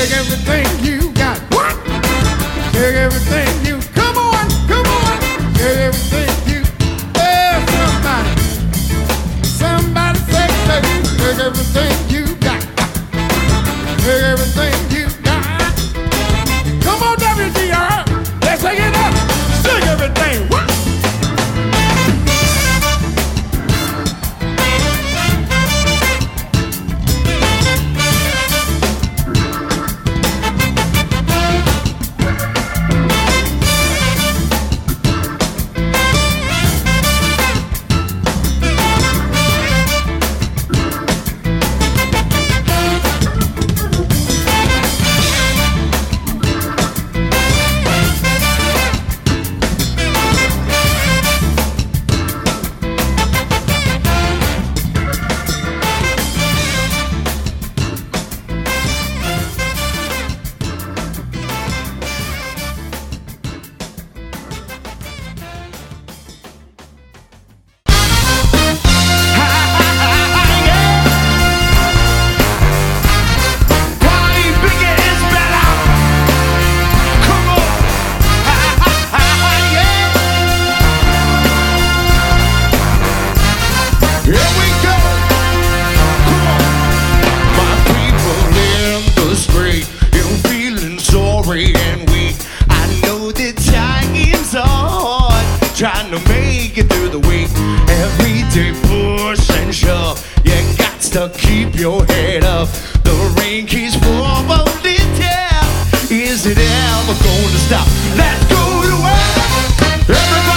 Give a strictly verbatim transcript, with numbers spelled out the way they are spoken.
Take everything you got. What? Take everything you. Come on, come on. Take everything you. Yeah, somebody. Somebody say, take, take everything you got. Take everything you got. Come on, W G R. Let's take it up. Take everything. What? And weak. I know that times are hard, trying to make it through the week. Every day push and shove, you got to keep your head up. The rain keeps falling down. Is it ever going to stop? Let's go to work. Everybody